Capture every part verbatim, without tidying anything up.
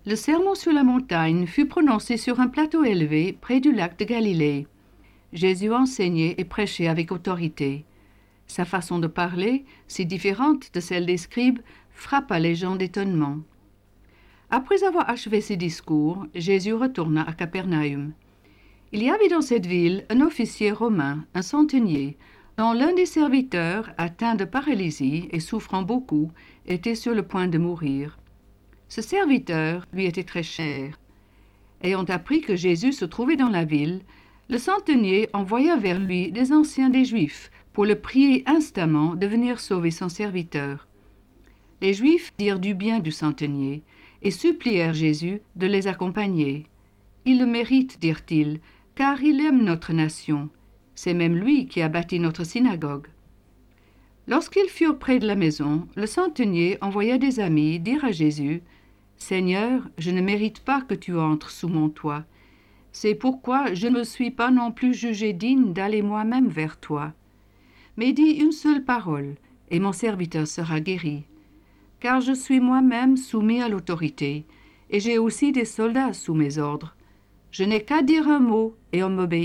Le sermon sur la montagne fut prononcé sur un plateau élevé près du lac de Galilée. Jésus enseignait et prêchait avec autorité. Sa façon de parler, si différente de celle des scribes, frappa les gens d'étonnement. Après avoir achevé ses discours, Jésus retourna à Capernaüm. Il y avait dans cette ville un officier romain, un centenier, dont l'un des serviteurs, atteint de paralysie et souffrant beaucoup, était sur le point de mourir. Ce serviteur lui était très cher. Ayant appris que Jésus se trouvait dans la ville, le centenier envoya vers lui des anciens des Juifs pour le prier instamment de venir sauver son serviteur. Les Juifs dirent du bien du centenier et supplièrent Jésus de les accompagner. « Il le mérite, dirent-ils, car il aime notre nation. C'est même lui qui a bâti notre synagogue. » Lorsqu'ils furent près de la maison, le centenier envoya des amis dire à Jésus « Seigneur, je ne mérite pas que tu entres sous mon toit. C'est pourquoi je ne me suis pas non plus jugé digne d'aller moi-même vers toi. Mais dis une seule parole, et mon serviteur sera guéri. Car je suis moi-même soumis à l'autorité, et j'ai aussi des soldats sous mes ordres. Je n'ai qu'à dire un mot, et on m'obéit. »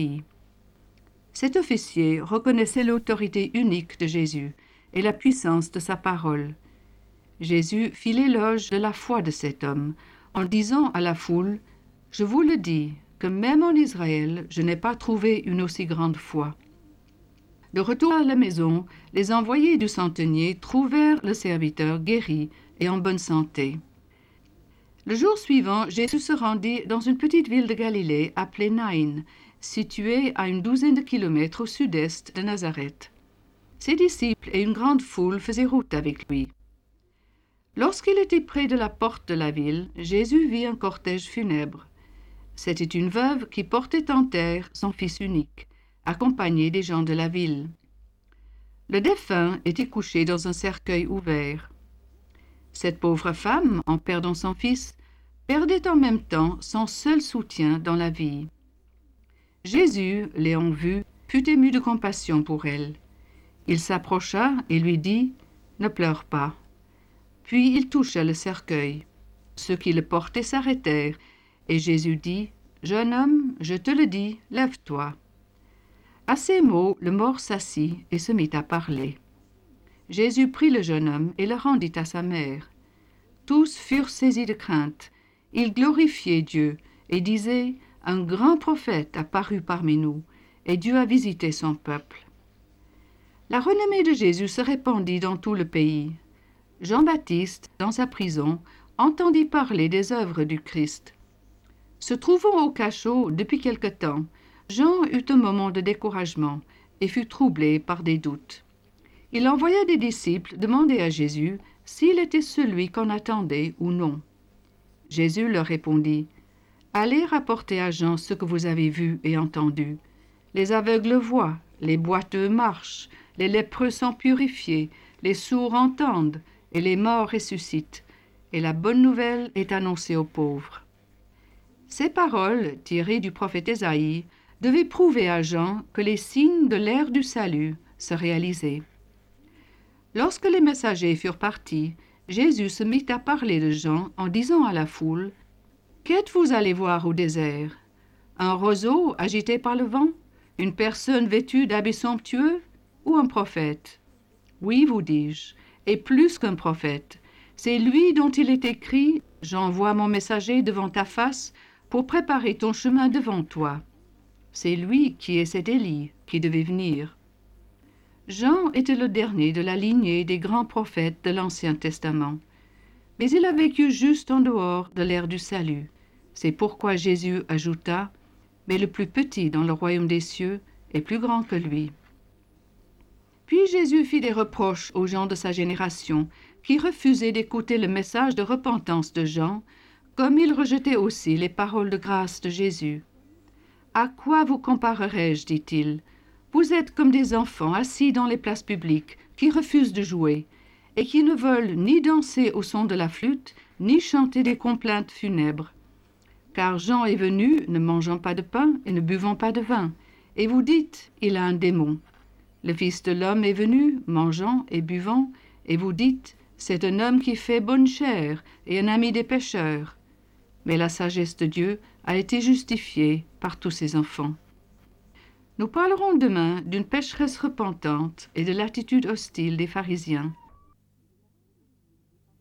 Cet officier reconnaissait l'autorité unique de Jésus et la puissance de sa parole. Jésus fit l'éloge de la foi de cet homme, en disant à la foule « Je vous le dis, que même en Israël, je n'ai pas trouvé une aussi grande foi. » De retour à la maison, les envoyés du centenier trouvèrent le serviteur guéri et en bonne santé. Le jour suivant, Jésus se rendit dans une petite ville de Galilée appelée Naïn, située à une douzaine de kilomètres au sud-est de Nazareth. Ses disciples et une grande foule faisaient route avec lui. Lorsqu'il était près de la porte de la ville, Jésus vit un cortège funèbre. C'était une veuve qui portait en terre son fils unique, accompagnée des gens de la ville. Le défunt était couché dans un cercueil ouvert. Cette pauvre femme, en perdant son fils, perdait en même temps son seul soutien dans la vie. Jésus, l'ayant vue, fut ému de compassion pour elle. Il s'approcha et lui dit « Ne pleure pas ». Puis il toucha le cercueil. Ceux qui le portaient s'arrêtèrent, et Jésus dit « Jeune homme, je te le dis, lève-toi ». À ces mots, le mort s'assit et se mit à parler. Jésus prit le jeune homme et le rendit à sa mère. Tous furent saisis de crainte. Ils glorifiaient Dieu et disaient « Un grand prophète a paru parmi nous, et Dieu a visité son peuple. » La renommée de Jésus se répandit dans tout le pays. Jean-Baptiste, dans sa prison, entendit parler des œuvres du Christ. Se trouvant au cachot depuis quelque temps, Jean eut un moment de découragement et fut troublé par des doutes. Il envoya des disciples demander à Jésus s'il était celui qu'on attendait ou non. Jésus leur répondit « Allez rapporter à Jean ce que vous avez vu et entendu. Les aveugles voient, les boiteux marchent, les lépreux sont purifiés, les sourds entendent, et les morts ressuscitent, et la bonne nouvelle est annoncée aux pauvres. » Ces paroles, tirées du prophète Ésaïe, devaient prouver à Jean que les signes de l'ère du salut se réalisaient. Lorsque les messagers furent partis, Jésus se mit à parler de Jean en disant à la foule « Qu'êtes-vous allés voir au désert? Un roseau agité par le vent? Une personne vêtue d'habits somptueux? Ou un prophète? Oui, vous dis-je, et plus qu'un prophète. C'est lui dont il est écrit « J'envoie mon messager devant ta face pour préparer ton chemin devant toi. » C'est lui qui est cet Élie qui devait venir. Jean était le dernier de la lignée des grands prophètes de l'Ancien Testament. Mais il a vécu juste en dehors de l'ère du salut. C'est pourquoi Jésus ajouta « Mais le plus petit dans le royaume des cieux est plus grand que lui. » Puis Jésus fit des reproches aux gens de sa génération qui refusaient d'écouter le message de repentance de Jean, comme il rejetait aussi les paroles de grâce de Jésus. « À quoi vous comparerai-je, dit-il? Vous êtes comme des enfants assis dans les places publiques qui refusent de jouer et qui ne veulent ni danser au son de la flûte, ni chanter des complaintes funèbres. Car Jean est venu, ne mangeant pas de pain et ne buvant pas de vin, et vous dites, il a un démon. Le Fils de l'homme est venu, mangeant et buvant, et vous dites, c'est un homme qui fait bonne chère et un ami des pécheurs. mais la sagesse de Dieu a été justifiée par tous ses enfants. Nous parlerons demain d'une pécheresse repentante et de l'attitude hostile des pharisiens.